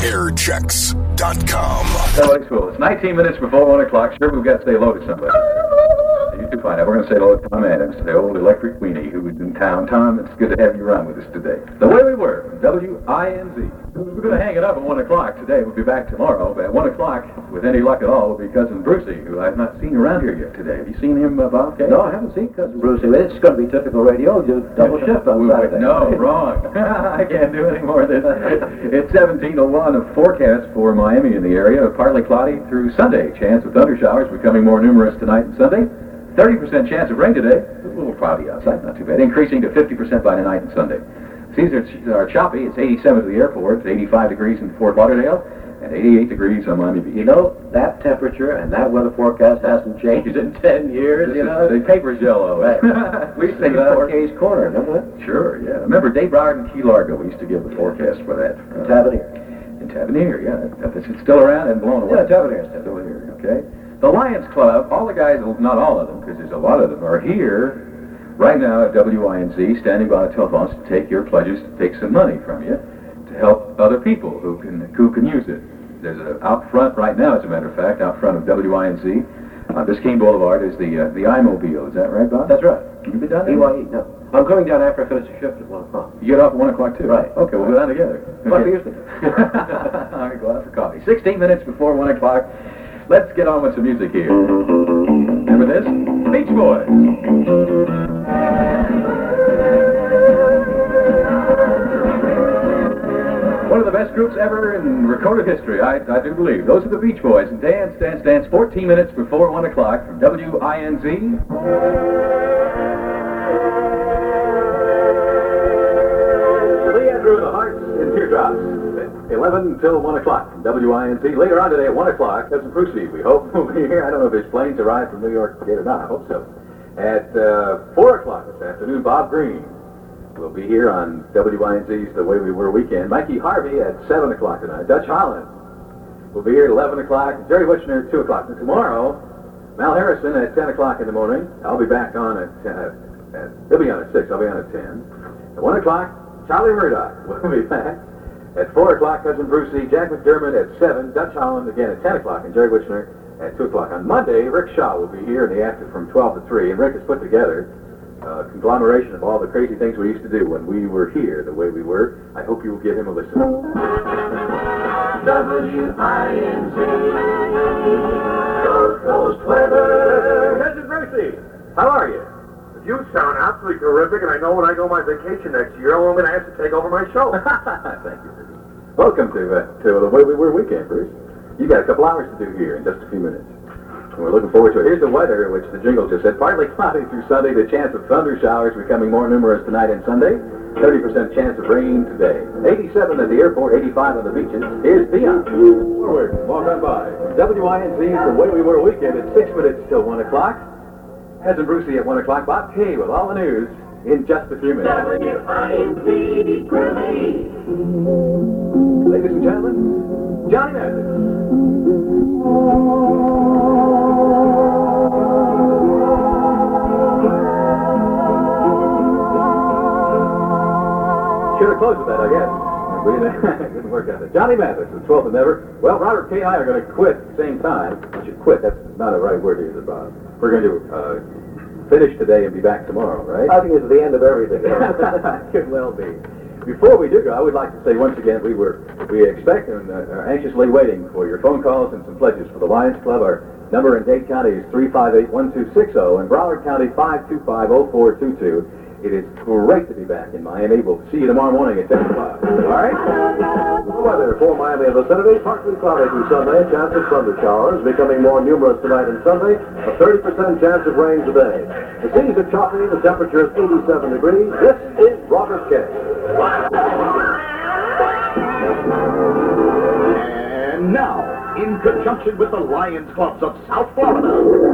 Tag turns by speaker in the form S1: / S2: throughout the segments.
S1: Airchecks.com.
S2: Hello, school. It's 19 minutes before 1 o'clock. Sure, we've got to say hello to somebody. You do find out. We're going to say hello to Tom Adams, the old electric weenie who is in town. Tom, it's good to have you around with us today. The Way We Were, WINZ. We're going to hang it up at 1 o'clock today. We'll be back tomorrow. But at 1 o'clock, with any luck at all, will be Cousin Brucey, who I've not seen around here yet today. Have you seen him, Bob?
S3: No, I haven't seen Cousin Brucey. It's going to be typical radio. Do double shift on Saturday.
S2: No, wrong. I can't do any more of this. It's 17:01, a forecast for Miami in the area, partly cloudy through Sunday. Chance of thunder showers becoming more numerous tonight and Sunday. 30% chance of rain today. It's a little cloudy outside, not too bad. Increasing to 50% by tonight and Sunday. Seas are choppy. It's 87 at the airport. It's 85 degrees in Fort Lauderdale. And 88 degrees on Miami Beach.
S3: You know, that temperature and that weather forecast hasn't changed in 10 years,
S2: The paper's yellow.
S3: Right.
S2: We used to
S3: Think
S2: give
S3: about Kay's Corner, remember that?
S2: Sure, yeah. Remember Dave Broward and Key Largo, we used to give the forecast for that.
S3: Tavernier.
S2: In Tavernier, yeah. It's still around and blown away.
S3: Yeah, Tavernier's
S2: Still here, okay. The Lions Club, all the guys, not all of them, because there's a lot of them, are here right now at WINZ, standing by the telephones to take your pledges, to take some money from you, to help other people who can use it. There's out front right now, as a matter of fact, out front of WINZ, Biscayne Boulevard is the iMobile. Is that right, Bob?
S3: That's right.
S2: You been down there?
S3: BYE, no. I'm coming down after I finish the shift at 1 o'clock.
S2: You get off at 1 o'clock too?
S3: Right.
S2: Okay, we'll go down together.
S3: Like we used to do.
S2: All right, go out for coffee. 16 minutes before 1 o'clock. Let's get on with some music here. Remember this? Beach Boys. One of the best groups ever in recorded history, I do believe. Those are the Beach Boys. And Dance, Dance, Dance, 14 minutes before 1 o'clock from WINZ. Leandro, the Hearts and Teardrops. 11 till 1 o'clock from WINZ. Later on today at 1 o'clock, Cousin Brucey, we hope, will be here. I don't know if his planes arrived from New York yet or not. I hope so. At 4 o'clock this afternoon, Bob Green will be here on WINZ's The Way We Were weekend. Mikey Harvey at 7 o'clock tonight. Dutch Holland will be here at 11 o'clock. Jerry Witchner at 2 o'clock. And tomorrow, Mal Harrison at 10 o'clock in the morning. I'll be back on at 10. He'll be on at 6. I'll be on at 10. At 1 o'clock, Charlie Murdoch will be back. At 4 o'clock, Cousin Brucey, Jack McDermott at 7, Dutch Holland again at 10 o'clock, and Jerry Witchner at 2 o'clock. On Monday, Rick Shaw will be here in the afternoon from 12 to 3, and Rick has put together a conglomeration of all the crazy things we used to do when we were here, the way we were. I hope you will give him a listen. WINZ, Coast Coast Weather. Cousin Brucey, how are you?
S4: You sound absolutely terrific, and I know when I go on my vacation next year, I'm going to have to take over my show.
S2: Thank you, Bruce. Welcome to The Way We Were weekend, Bruce. You got a couple hours to do here in just a few minutes. And we're looking forward to it. Here's the weather, which the jingle just said. Partly cloudy through Sunday, the chance of thunder showers becoming more numerous tonight and Sunday. 30% chance of rain today. 87 at the airport, 85 on the beaches. Here's Dion. Forward, walk on by. WINZ's The Way We Were weekend at 6 minutes till 1 o'clock. Cousin Brucey at 1 o'clock. Bob K with all the news in just a few minutes. WINZ Groovy. Ladies and gentlemen, Johnny Mathis. Should have closed with that, I guess. It didn't work out. Johnny Mathis, the 12th Endeavor. Well, Robert K. and I are going to quit at the same time. We should quit. That's not a right word, is it, Bob? We're going to finish today and be back tomorrow, right?
S3: I think it's the end of everything.
S2: Could well be. Before we do go, I would like to say once again we expect and are anxiously waiting for your phone calls and some pledges for the Lions Club. Our number in Dade County is 358-1260 and Broward County 525-0422. It is great to be back in Miami. We'll see you tomorrow morning at 10 o'clock. All right?
S3: Weather for Miami and vicinity, partly cloudy through Sunday, chance of thunder showers, becoming more numerous tonight and Sunday, a 30% chance of rain today. The seas are choppy, the temperature is 87 degrees. This is Robert K.
S5: And now, in conjunction with the Lions Clubs of South Florida,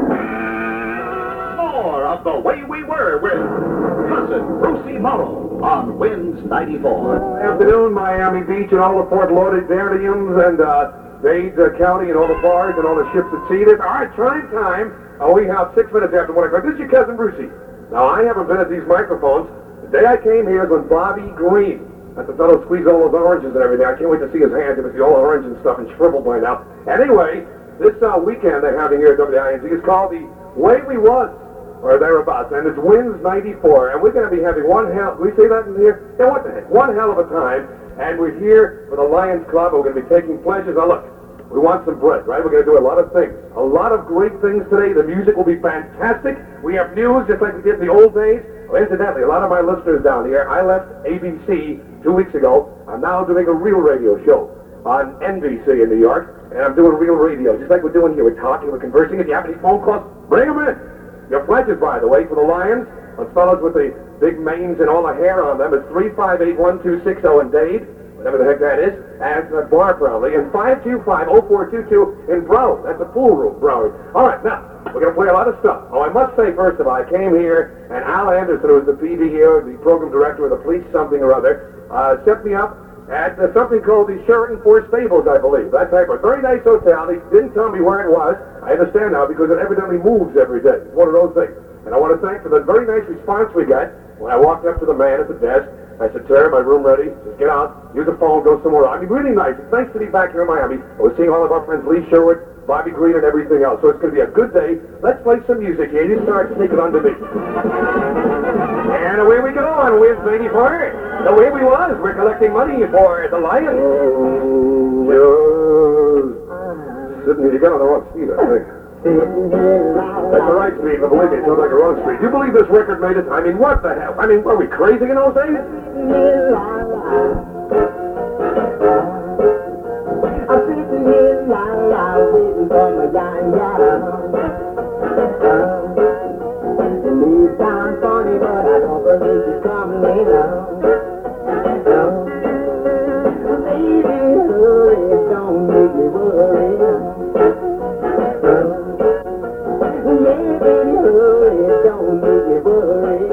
S5: more of The Way We Were with Cousin Brucey Morrow on Winds 94.
S4: Afternoon, Miami Beach and all the Fort Lauderdalians and Dade County and all the bars and all the ships at sea. All right, trying time. We have 6 minutes after 1 o'clock. This is your Cousin Brucey. Now, I haven't been at these microphones. The day I came here is when Bobby Green That's the fellow squeeze all those oranges and everything. I can't wait to see his hands. If it's all orange and stuff and shriveled by now. Anyway, this weekend they're having here at WINZ is called the Way We Was, or thereabouts, and it's Wins 94, and we're going to be having one hell, we say that in here? Yeah, what the heck, one hell of a time, and we're here for the Lions Club, and we're going to be taking pledges. Now look, we want some bread, right? We're going to do a lot of things. A lot of great things today. The music will be fantastic. We have news just like we did in the old days. Oh, incidentally, a lot of my listeners down here, I left ABC 2 weeks ago. I'm now doing a real radio show on NBC in New York, and I'm doing real radio, just like we're doing here. We're talking, we're conversing. If you have any phone calls, bring them in. Your pledges, by the way, for the Lions, those fellows with the big manes and all the hair on them, is 358-1260 in Dade, whatever the heck that is, and it's a bar probably, and 525-0422 in Broward. That's a pool room, Broward. All right, now, we're going to play a lot of stuff. Oh, I must say, first of all, I came here, and Al Anderson, who was the PD here, the program director of the police something or other, set me up at something called the Sheraton Four Stables, I believe. That type of very nice hotel. He didn't tell me where it was. I understand now because it evidently moves every day. It's one of those things. And I want to thank for the very nice response we got when I walked up to the man at the desk. I said, sir, my room ready. Just get out, use the phone, go somewhere else. I mean, really nice. It's nice to be back here in Miami. I was seeing all of our friends, Lee Sherwood, Bobby Green, and everything else. So it's going to be a good day. Let's play some music here. You start sneaking under me. And away we go on with 84. The Way We Was. We're collecting money for the Lions. Sitting here, you got on the wrong street, I think. That's the right street, but believe me, it sounds like a wrong street. You believe this record made it? I mean, what the hell? I mean, were we crazy in those days?
S1: I'm sitting here waiting for my It may sound funny, but I don't believe it's coming Baby, hurry, don't make me worry. Yeah, baby, hurry, don't make me worry.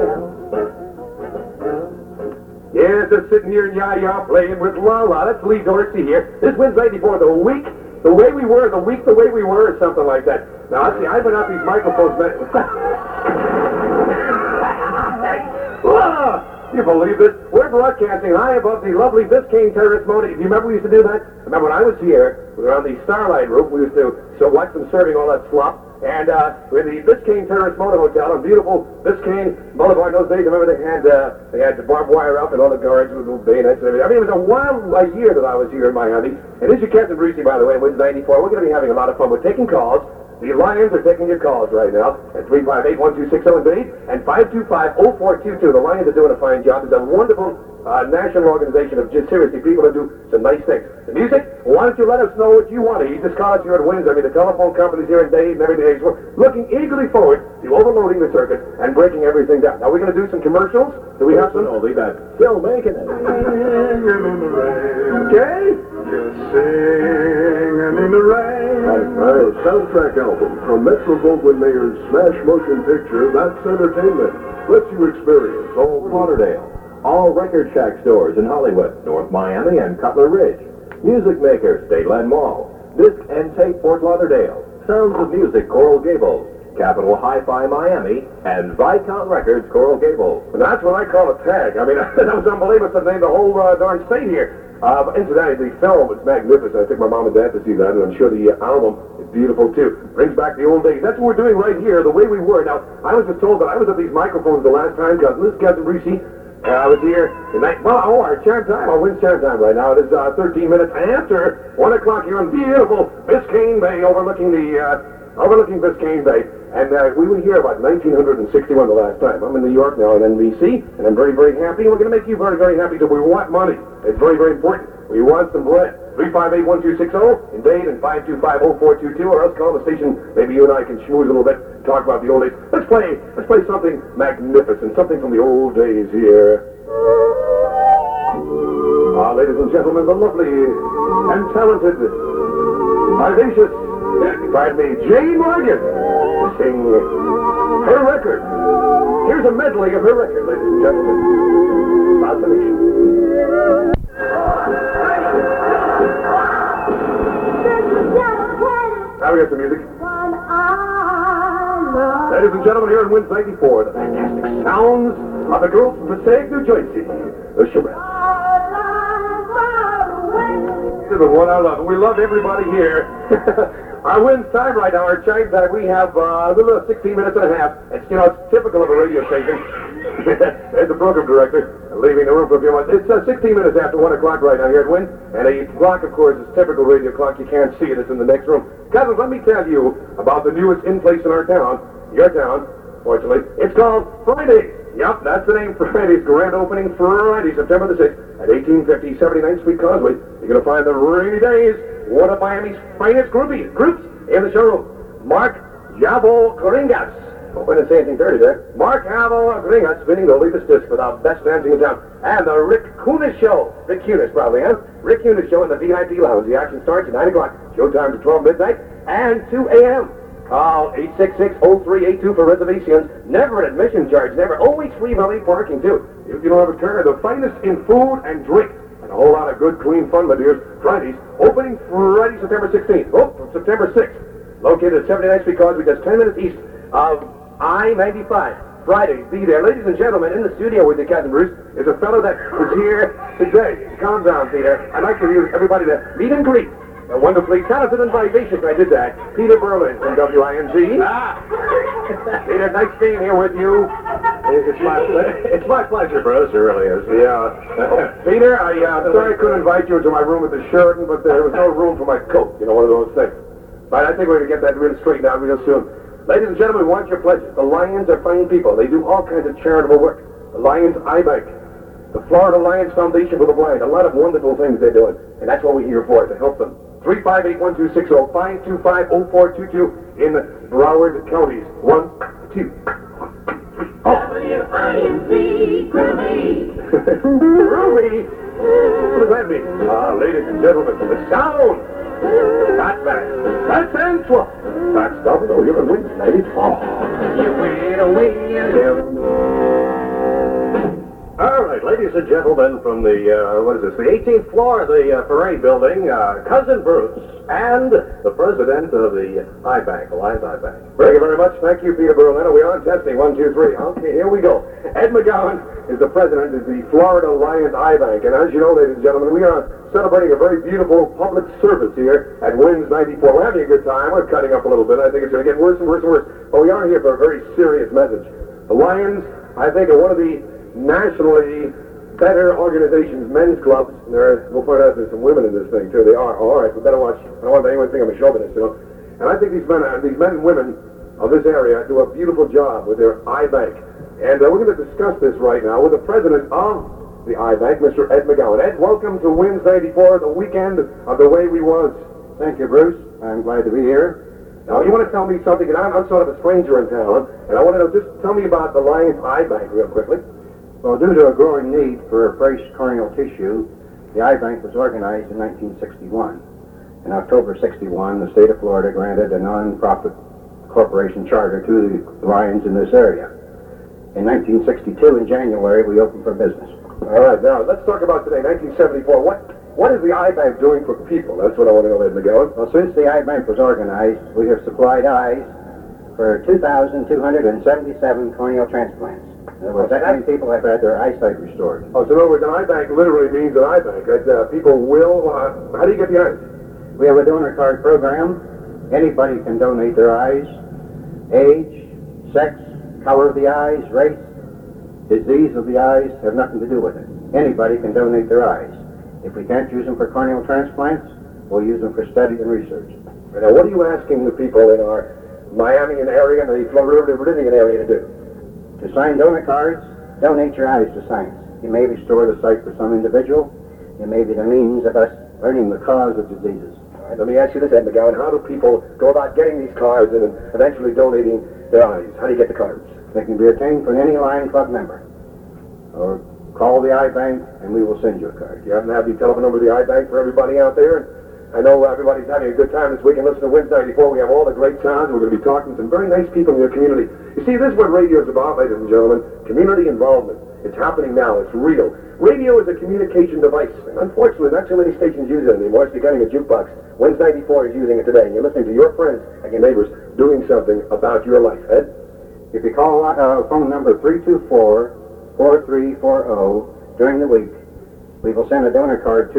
S4: Yeah, just sitting here in Yaya playing with La-La. That's Lee Dorsey here. This wins 84, the week, the way we were, the week, the way we were, or something like that. Now, let's see, I've been out these microphones. You believe this? We're broadcasting high above the lovely Biscayne Terrace Motel. Do you remember we used to do that? Remember when I was here, we were on the Starlight roof. We used to watch them serving all that slop. And we're in the Biscayne Terrace Motor Hotel on beautiful Biscayne Boulevard. In those days, remember they had the barbed wire up and all the guards with little bayonets and everything. I mean, it was a wild year that I was here in Miami. And this is your Captain Brucey, by the way, wins 94. We're going to be having a lot of fun. We're taking calls. The Lions are taking your calls right now at 358-1260 in Dade and 525-0422. The Lions are doing a fine job. It's a wonderful national organization of just seriously people who do some nice things. The music, why don't you let us know what you want to eat? Just call us here at Windsor. I mean, the telephone companies here in Dade and everything. We're looking eagerly forward to overloading the circuit and breaking everything down. Now, we're going to do some commercials. Do we have some?
S3: No, leave that. Still making it.
S4: Okay.
S6: Just singing in the rain.
S3: A soundtrack album from Metro-Goldwyn-Mayer's Smash Motion Picture, That's Entertainment, lets you experience
S2: Fort Lauderdale. All Record Shack stores in Hollywood, North Miami, and Cutler Ridge. Music Maker, Stateland Mall. Disc and Tape, Fort Lauderdale. Sounds of Music, Coral Gables. Capitol Hi-Fi, Miami. And Viscount Records, Coral Gables.
S4: And that's what I call a tag. I mean, that was unbelievable to name the whole darn state here. But incidentally, the film was magnificent. I took my mom and dad to see that, and I'm sure the album is beautiful, too. Brings back the old days. That's what we're doing right here, the way we were. Now, I was just told that I was at these microphones the last time, because this is Captain Brucey. I was here tonight. Well, our charm time. Our wind's charm time right now. It is 13 minutes after 1 o'clock here on beautiful Biscayne Bay, overlooking Biscayne Bay. And we were here about 1961 the last time. I'm in New York now on NBC, and I'm very, very happy. And we're going to make you very, very happy that we want money. It's very, very important. We want some bread. 358-1260 in Dade and 525-0422, or else call the station. Maybe you and I can schmooze a little bit, talk about the old days. Let's play something magnificent, something from the old days here. Ladies and gentlemen, the lovely and talented, vivacious, pardon me, Jane Morgan, sing her record. Here's a medley of her record, ladies and gentlemen. Fascination. Now we got some music. Ladies and gentlemen, here in Winds 94, the fantastic sounds of the girls from Passaic, New Jersey, the Shirelles. They're the one I love. And we love everybody here. Our wins time right now, our chime time, we have a little 16 minutes and a half. It's, it's typical of a radio station. There's the program director leaving the room for a few minutes. It's 16 minutes after 1 o'clock right now here at Wynn. And a clock, of course, is typical radio clock. You can't see it. It's in the next room. Cousins, let me tell you about the newest in place in our town. Your town, fortunately. It's called Fridays. Yep, that's the name, Fridays. Grand opening Friday, September the 6th at 1850 79th Street Causeway. You're going to find the Rainy Days, one of Miami's finest groups in the showroom. Mark Javo Coringas. Hope I didn't say anything dirty there. Mark Javo Coringas spinning the latest disc for the best dancing in town. And the Rick Kunis Show. Rick Kunis, probably, huh? Rick Kunis Show in the VIP Lounge. The action starts at 9 o'clock. Showtime to 12 midnight and 2 a.m. Call 866-0382 for reservations. Never an admission charge. Never. Always free valet parking, too. If you don't have a car, the finest in food and drink. And a whole lot of good, clean fun, my dears. Fridays. Opening Friday, September 16th. From September 6th. Located at 79th Street Causeway, just 10 minutes east of I-95. Fridays. Be there. Ladies and gentlemen, in the studio with you, Captain Bruce, is a fellow that was here today. Calm down, Peter. I'd like for you, everybody, to meet and greet. A wonderfully talented and vivacious, I did that, Peter Berlin from WINZ. Peter, nice being here with you.
S3: It's my pleasure, Bruce. It really is.
S4: Yeah. Peter, I'm sorry I couldn't invite you into my room with the Sheraton, but there was no room for my coat. One of those things. But I think we're going to get that real straightened out real soon. Ladies and gentlemen, we want your pledges. The Lions are fine people. They do all kinds of charitable work. The Lions Eye Bank. The Florida Lions Foundation for the Blind. A lot of wonderful things they're doing. And that's what we're here for, to help them. 358-1260, 525-0422 in Broward counties. 1, 2.
S1: WINZ, Groovy.
S4: Groovy? What does that mean? Ladies and gentlemen, the sound. That's back. That's Antwerp. That's Domino here in Wynn 94.
S3: All right, ladies and gentlemen, from the, the 18th floor of the parade building, Cousin Bruce and the president of the Eye Bank, Alliance Eye Bank.
S4: Thank you very much. Thank you, Peter Berlin. Are we on? Testing. 1, 2, 3. Okay, here we go. Ed McGowan is the president of the Florida Lions Eye Bank. And as you know, ladies and gentlemen, we are celebrating a very beautiful public service here at Wynns 94. We're having a good time. We're cutting up a little bit. I think it's going to get worse and worse and worse. But we are here for a very serious message. The Lions, I think, are one of the nationally better organizations, men's clubs. We'll point out there's some women in this thing, too. They are. All right, we better watch. I don't want anyone to think I'm a chauvinist, And I think these men and women of this area do a beautiful job with their Eye Bank. And we're going to discuss this right now with the president of the Eye Bank, Mr. Ed McGowan. Ed, welcome to Wynns 94, the weekend of the way we was.
S7: Thank you, Bruce. I'm glad to be here.
S4: Now, you want to tell me something, and I'm sort of a stranger in town, and I want to know, just tell me about the Lions Eye Bank real quickly.
S7: Well, due to a growing need for fresh corneal tissue, the Eye Bank was organized in 1961. In October 61, the state of Florida granted a non-profit corporation charter to the Lions in this area. In 1962, in January, we opened for business.
S4: All right, now, let's talk about today, 1974. What is the Eye Bank doing for people? That's what I want to know, Ed McGowan.
S7: Well, since the Eye Bank was organized, we have supplied eyes for 2,277 corneal transplants. In other words, that many people have had their eyesight restored.
S4: Oh, so in other words, an eye bank literally means an eye bank. People will, how do you get the eyes?
S7: We have a donor card program. Anybody can donate their eyes. Age, sex, color of the eyes, race, disease of the eyes have nothing to do with it. Anybody can donate their eyes. If we can't use them for corneal transplants, we'll use them for study and research.
S4: Now, what are you asking the people in our Miami area and the Florida Meridian area to do?
S7: To sign donor cards, donate your eyes to science. You may restore the sight for some individual. You may be the means of us learning the cause of diseases.
S4: All right, let me ask you this, Ed McGowan. How do people go about getting these cards and eventually donating their eyes? How do you get the cards?
S7: They can be obtained from any Lion Club member. Or call the Eye Bank and we will send you a card.
S4: You happen to have the telephone number of the Eye Bank for everybody out there? I know everybody's having a good time this week, and listen to Wynns 94. We have all the great sounds. We're going to be talking to some very nice people in your community. You see, this is what radio is about, ladies and gentlemen. Community involvement. It's happening now. It's real. Radio is a communication device. And unfortunately, not too many stations use it anymore. It's becoming a jukebox. Wynns 94 is using it today, and you're listening to your friends and your neighbors doing something about your life. Ed?
S7: If you call phone number 324-4340 during the week, we will send a donor card to you.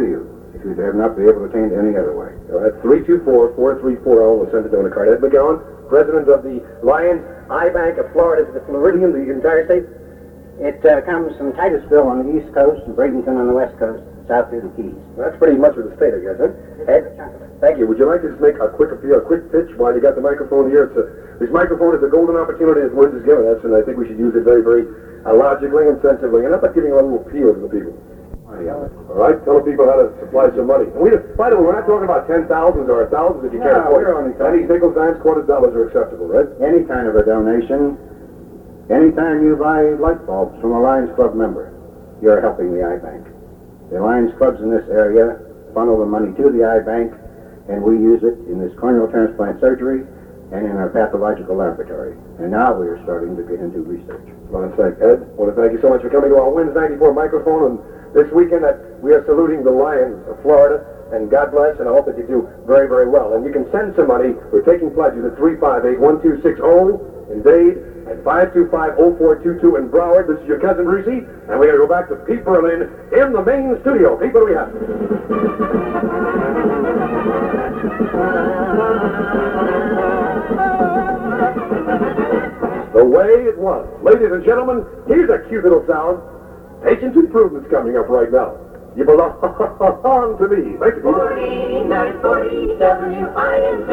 S7: if you'd have not been able to attain any other way.
S3: All right, 324-4340. We'll send it down to card. Ed McGowan, president of the Lions Eye Bank of Florida. Is it Floridian, the entire state?
S7: It comes from Titusville on the east coast and Bradenton on the west coast, south through the Keys.
S3: That's pretty much of the state, I guess, huh? Ed, thank you. Would you like to just make a quick appeal, a quick pitch while you got the microphone here? This microphone is a golden opportunity that Wins has given us, and I think we should use it very, very logically and sensibly, and not by giving a little appeal to the people. All right, tell the people how to supply some money. And by the way, we're not talking about 10,000s or 1,000s if you can't afford it. Pennies, nickels, dimes, quarters, dollars are acceptable, right?
S7: Any kind of a donation, anytime you buy light bulbs from a Lions Club member, you're helping the Eye Bank. The Lions Clubs in this area funnel the money to the Eye Bank, and we use it in this corneal transplant surgery and in our pathological laboratory. And now we are starting to get into research.
S3: I want to thank Ed. I want to thank you so much for coming to our Wins 94 microphone. And this weekend we are saluting the Lions of Florida. And God bless, and I hope that you do very, very well. And you can send some money. We're taking pledges at 358-1260 in Dade and 525-0422 in Broward. This is your cousin Brucey, and we're going to go back to Pete Berlin in the main studio. Pete, what do we have? The way it was. Ladies and gentlemen, here's a cute little sound. Patient Improvement's coming up right now. You belong to me. Thank you.
S1: 4940 WINZ.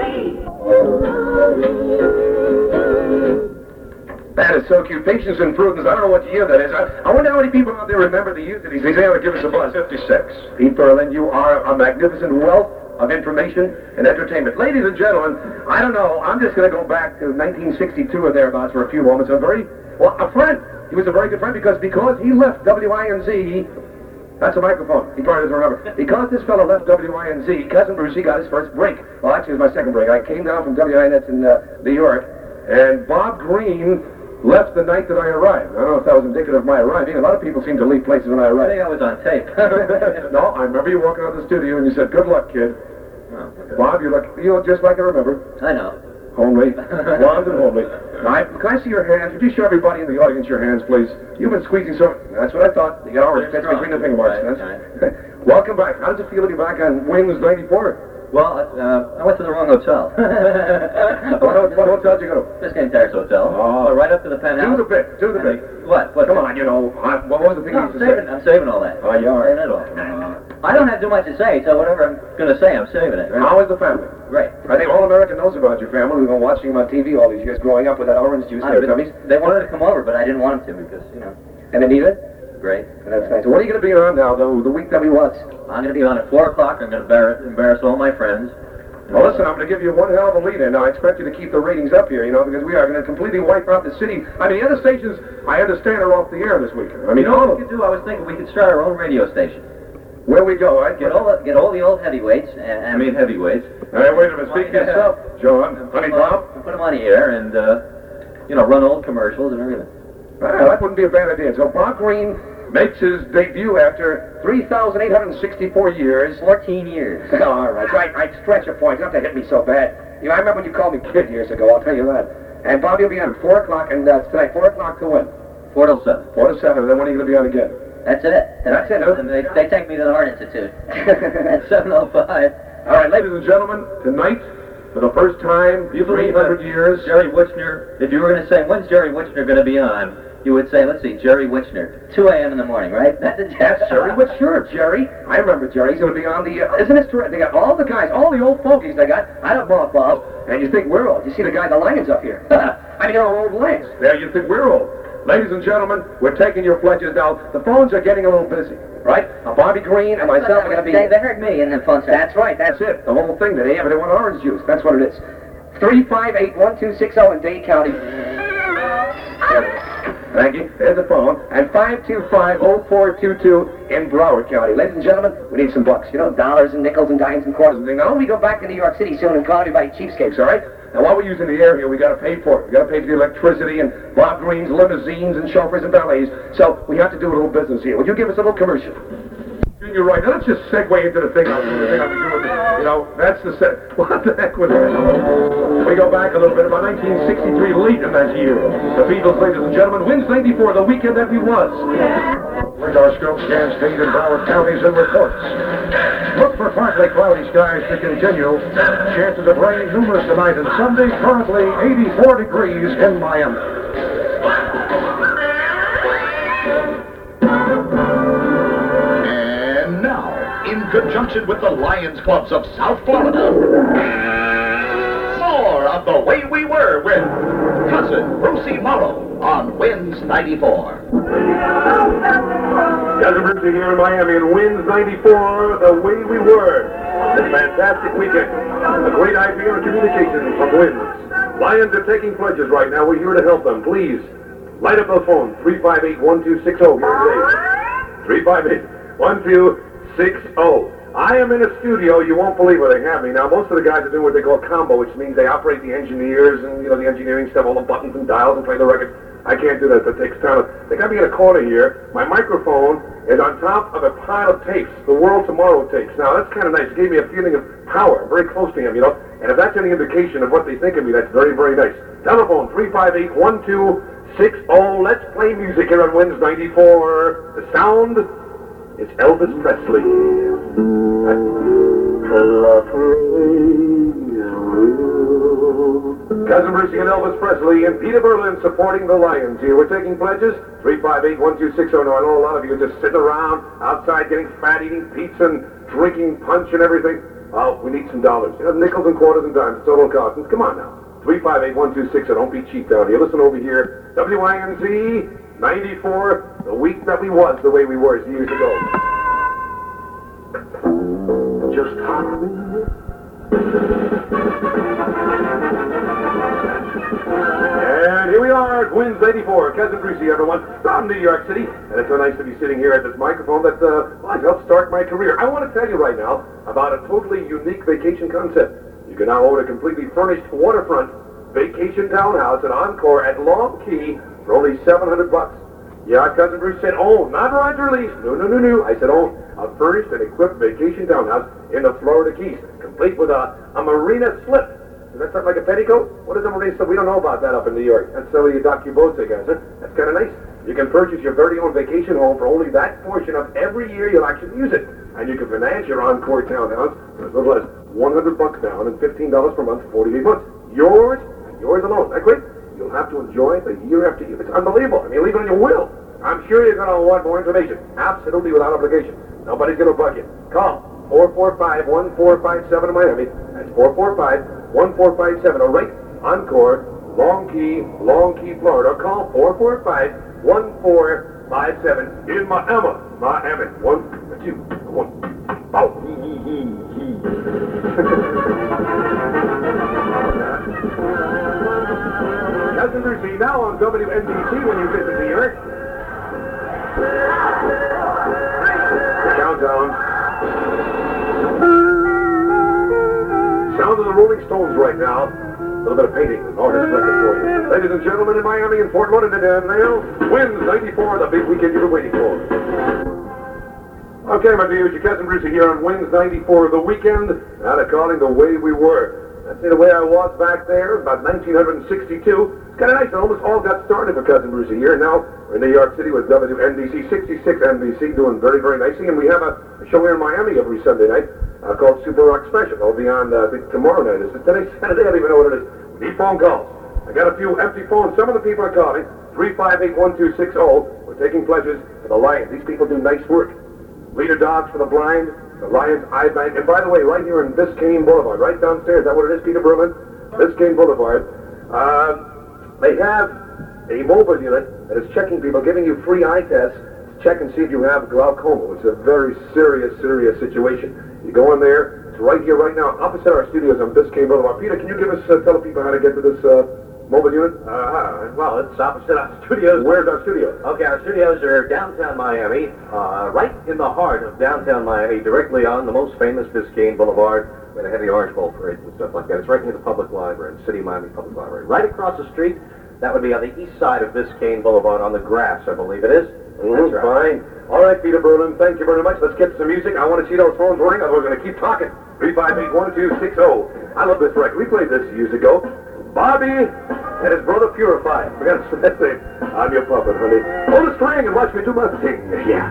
S4: That is so cute. Patience and Prudence. I don't know what year that is. I wonder how many people out there remember the year that he's able to give us a buzz. 56. Pete Berlin, you are a magnificent wealth of information and entertainment. Ladies and gentlemen, I don't know. I'm just going to go back to 1962 or thereabouts for a few moments. A friend. He was a very good friend because he left WINZ. That's a microphone. He probably doesn't remember. Because this fellow left WINZ, Cousin Brucey got his first break. Well, actually, it was my second break. I came down from WINZ in New York, and Bob Green left the night that I arrived. I don't know if that was indicative of my arriving. A lot of people seem to leave places when I arrive.
S8: I think I was on tape.
S4: No, I remember you walking out of the studio and you said, "Good luck, kid."
S8: Oh, okay.
S4: Bob, you look just like I remember.
S8: I know.
S4: Homely. Blonde and homely. Now, can I see your hands? Would you show everybody in the audience your hands, please? You've been squeezing so... That's what I thought. You got orange pits between the finger marks.
S8: Right.
S4: Welcome back. How does it feel to be back on Wins 94?
S8: Well, I went to the wrong hotel.
S4: What hotel did you go to?
S8: Biscayne Terrace Hotel.
S4: Oh.
S8: Right up to the penthouse.
S4: Do the bit.
S8: What?
S4: Come on, what was the thing you used to say?
S8: I'm saving all that.
S4: Oh, you are?
S8: Saving it all. I don't have too much to say, so whatever I'm going to say, I'm saving it. Right?
S4: How is the family?
S8: Great.
S4: I think all America knows about your family. We've been watching them on TV all these years growing up with that orange juice.
S8: They wanted to come over, but I didn't want them to because,
S4: And Anita?
S8: Great.
S4: That's nice. So what are you going to be on now, the week that we watch?
S8: I'm going to be on at 4 o'clock. I'm going to embarrass all my friends.
S4: Well, listen, I'm going to give you one hell of a lead-in. Now, I expect you to keep the ratings up here, because we are going to completely wipe out the city. I mean, the other stations, I understand, are off the air this week. I mean,
S8: what we could do? I was thinking we could start our own radio station.
S4: Where we go, right?
S8: Get all the old heavyweights, heavyweights.
S4: Hey, wait a minute, speak for yourself, John. Honey Bob?
S8: Put them on the air and, run old commercials and everything.
S4: Well, that wouldn't be a bad idea. So Bob Green makes his debut after 3,864 years.
S8: 14 years.
S4: All right, I stretch your point. You don't have to hit me so bad. I remember when you called me kid years ago, I'll tell you that. And Bob, you'll be on at 4 o'clock, and tonight, 4 o'clock to when?
S8: 4 till 7.
S4: 4 to 7, and then when are you going to be on again?
S8: That's it.
S4: That's it, huh?
S8: And they take me to the Heart Institute at 7:05.
S4: All right, ladies and gentlemen, tonight, for the first time in 300 years...
S8: Jerry Wichner, if you were going to say, when's Jerry Wichner going to be on, you would say, let's see, Jerry Wichner, 2 a.m. in the morning, right?
S4: That's Jerry Wichner. Sure, Jerry. I remember Jerry. He's going to be on the... isn't it terrific? They got all the guys, all the old fogies they got. I don't know, Bob. And you think we're old. You see the guy, the Lions up here. I mean, they're old Lions. There, you think we're old. Ladies and gentlemen, we're taking your pledges now. The phones are getting a little busy, right? Bobby Green and myself are going to be...
S8: They heard me in the phone set.
S4: That's right, that's it. The whole thing. They want orange juice. That's what it is. 358-1260 in Dade County. Thank you. There's the phone. And 525-0422 in Broward County. Ladies and gentlemen, we need some bucks. Dollars and nickels and dimes and quarters and things. Now, we go back to New York City soon and call everybody cheapskates, all right? Now, while we're using the air here, we got to pay for it. We got to pay for the electricity and Bob Green's limousines and chauffeurs and valets. So we have to do a little business here. Would you give us a little commercial? You're right. Now, let's just segue into the thing I'm doing. That's the set. What the heck was that? We go back a little bit, about 1963, late in that year. The Beatles, ladies and gentlemen, Wins 94, the weekend that we was.
S9: Radar scope scans Dade and Broward counties and reports. Look for partly cloudy skies to continue. Chances of rain numerous tonight and Sunday. Currently 84 degrees in Miami.
S5: And now, in conjunction with the Lions Clubs of South Florida, more of The Way We Were with Cousin Brucey Morrow on Winds 94.
S4: Cousin Brucey here in Miami and Winds 94, The Way We Were. It's a fantastic weekend. A great idea of communication from Winds. Lions are taking pledges right now. We're here to help them. Please, light up the phone, 358-1260 here today. 358-1260. I am in a studio. You won't believe where they have me. Now, most of the guys are doing what they call combo, which means they operate the engineers and, the engineering stuff, all the buttons and dials and play the records. I can't do that. That takes time. They got me in a corner here. My microphone is on top of a pile of tapes, the World Tomorrow tapes. Now, that's kind of nice. It gave me a feeling of power. I'm very close to him, And if that's any indication of what they think of me, that's very, very nice. Telephone, 358-1260. Let's play music here on Winds 94. The sound is Elvis Presley. Cousin Brucey and Elvis Presley and Peter Berlin supporting the Lions here. We're taking pledges. 358-1260. Now, I know a lot of you are just sitting around outside getting fat, eating pizza and drinking punch and everything. Oh, we need some dollars. Nickels and quarters and dimes. It's all costs. Come on now. 358-1260. Don't be cheap down here. Listen over here. WINZ 94. The week that we was the way we were years ago. Just hot wind. And here we are at Winds 84. Cousin Brucey, everyone, from New York City. And it's so nice to be sitting here at this microphone that helped start my career. I want to tell you right now about a totally unique vacation concept. You can now own a completely furnished waterfront vacation townhouse at Encore at Long Key for only $700. Yeah, Cousin Bruce said own, not rent or lease. No. I said own. A furnished and equipped vacation townhouse in the Florida Keys, complete with a marina slip. Is that something like a petticoat? What is a marina slip? We don't know about that up in New York. That's the way you dock your boats, I guess, huh? That's kind of nice. You can purchase your very own vacation home for only that portion of every year you'll actually use it. And you can finance your Encore townhouse for as little as $100 down and $15 per month for 48 months. Yours and yours alone. That quick? You'll have to enjoy it the year after year. It's unbelievable. I mean, leave it on your will. I'm sure you're going to want more information. Absolutely without obligation. Nobody's going to bug you. Call 445-1457 in Miami. That's 445-1457. Or right, Encore, Long Key, Florida. Call 445-1457 in Miami. 1, 2, 1. Oh, Cousin Brucey now on WNBC when you visit New York. The countdown. Sound of the Rolling Stones right now. A little bit of painting. Artist record for you. Ladies and gentlemen in Miami and Fort Lauderdale, Winds 94, the big weekend you've been waiting for. Okay, my dears, your Cousin Brucey here on Winds 94, the weekend, out of calling The Way We Were. That's the way I was back there, about 1962. It's kind of nice. It almost all got started for Cousin Brucey here. Now, we're in New York City with WNBC 66 NBC, doing very, very nicely. And we have a show here in Miami every Sunday night called Super Rock Special. It'll be on, I think, tomorrow night. Is it today? Saturday? I don't even know what it is. We need phone calls. I got a few empty phones. Some of the people are calling. 358-1260. We're taking pledges for the Lions. These people do nice work. Leader Dogs for the Blind. The Lions Eye Bank. And by the way, right here in Biscayne Boulevard, right downstairs, is that what it is, Peter Berlin? Biscayne Boulevard. They have a mobile unit that is checking people, giving you free eye tests to check and see if you have glaucoma. It's a very serious situation. You go in there. It's right here, right now, opposite our studios on Biscayne Boulevard. Peter, can you give us, tell people how to get to this mobile unit?
S7: Well, it's opposite our studios.
S4: Where's our studio?
S7: Okay, our studios are downtown Miami, right in the heart of downtown Miami, directly on the most famous Biscayne Boulevard, where they have the Orange Bowl parades and stuff like that. It's right near the public library, the City of Miami Public Library. Right across the street, that would be on the east side of Biscayne Boulevard on the grass, I believe it is.
S4: That's right. Fine. All right, Peter Berlin, thank you very much. Let's get some music. I want to see those phones ring, otherwise we're going to keep talking. 358-1260. I love this record. We played this years ago. Bobby
S3: and his brother Purify. Forgot to say that thing. I'm your puppet, honey. Hold the string and watch me do my thing. Yeah.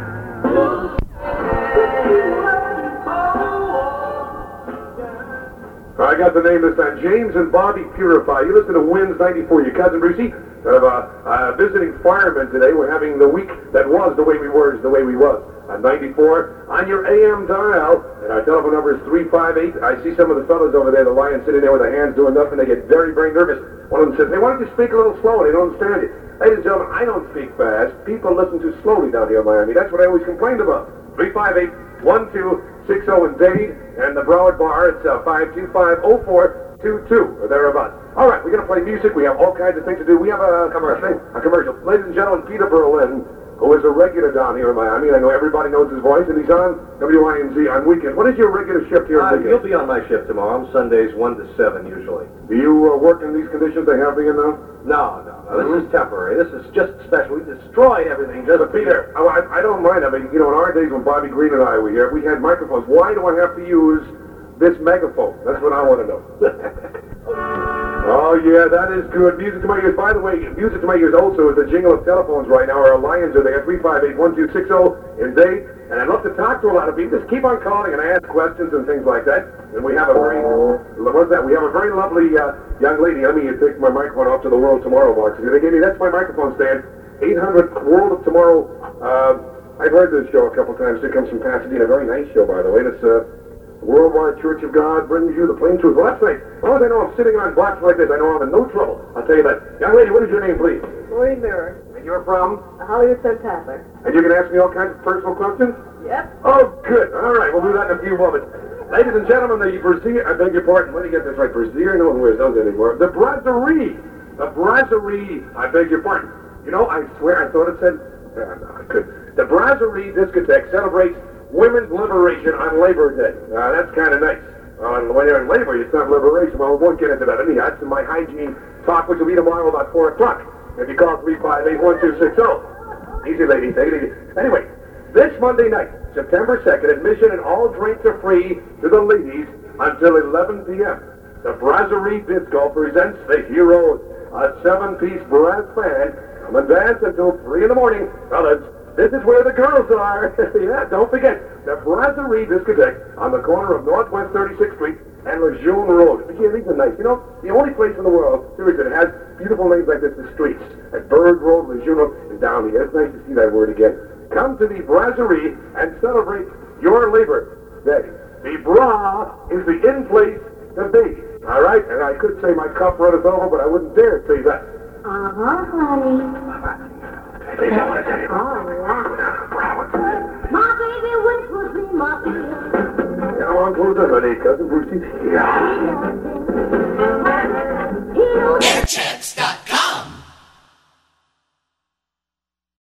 S3: I got the name this time. James and Bobby Purify. You listen to Wins 94. Your cousin Brucey. Kind of a visiting fireman today. We're having the week that was the way we were is the way we was. On 94 on your AM dial, and our telephone number is 358. I see some of the fellas over there, the lions sitting there with their hands doing nothing. They get very, very nervous. One of them says, "Hey, why don't you speak a little slower? They don't understand you." Ladies and gentlemen, I don't speak fast. People listen too slowly down here in Miami. That's what I always complained about. 358-1260 in Dade, and the Broward Bar, it's 525-0422, or thereabouts. All right, we're going to play music. We have all kinds of things to do. We have a commercial. Ladies and gentlemen, Peter Berlin, who is a regular down here in Miami, and I know everybody knows his voice, and he's on WINZ on weekends. What is your regular shift here in
S7: You'll be on my shift tomorrow. I'm Sundays 1 to 7 usually.
S3: Do you work in these conditions they have you in now?
S7: No. This is temporary. This is just special. We destroyed everything just
S3: But Peter, I don't mind. I mean, you know, in our days when Bobby Green and I were here, we had microphones. Why do I have to use this megaphone? That's what I want to know. Oh, yeah, that is good. Music to my ears. By the way, music to my ears also is the jingle of telephones right now. Our Lions are there, 358-1260 in Dade. And I'd love to talk to a lot of people. Just keep on calling and ask questions and things like that. And we have a very, We have a very lovely young lady. Let me take my microphone off to the World Tomorrow box. They gave me, that's my microphone stand. 800 World of Tomorrow. I've heard this show a couple times. It comes from Pasadena. Very nice show, by the way. It's Worldwide Church of God brings you the plain truth. Well, that's nice. As long as I know I'm sitting on blocks like this, I know I'm in no trouble. I'll tell you that. Young lady, what is your name, please?
S10: Maureen Mirror.
S3: And you're from?
S10: Hollywood St. Catholic.
S3: And you can ask me all kinds of personal questions?
S10: Yep.
S3: Oh, good. All right, we'll do that in a few moments. Ladies and gentlemen, the Brazier, I beg your pardon, let me get this right. Brazier, no one wears those anymore. The Brasserie. The Brasserie, I beg your pardon. You know, I swear, I thought it said, no, I couldn't. The Brasserie Discotheque celebrates Women's Liberation on Labor Day. That's kind of nice. When you're in labor, it's not liberation. Well, we won't get into that. Anyhow, that's my hygiene talk, which will be tomorrow about 4 o'clock. If you call 358-1260. Easy, lady. Take it easy. Anyway, this Monday night, September 2nd, admission and all drinks are free to the ladies until 11 p.m. The Brasserie Disco presents the Heroes, a 7-piece brass band. Come and dance until 3 in the morning. Fellas, this is where the girls are. Yeah, don't forget, the Brasserie Discotheque on the corner of Northwest 36th Street and Lejeune Road. Yeah, these are nice. You know, the only place in the world, seriously, that has beautiful names like this, the streets. At Bird Road, Lejeune Road, and down here. It's nice to see that word again. Come to the Brasserie and celebrate your Labor Day. The bra is the in-place to be. All right? And I could say my cup runneth over, but I wouldn't dare say that.
S1: Honey.
S3: They don't want to tell you.
S1: All right. My baby whispers me, my baby.
S3: Come on, closer, honey. Cousin Brucey. Yeah.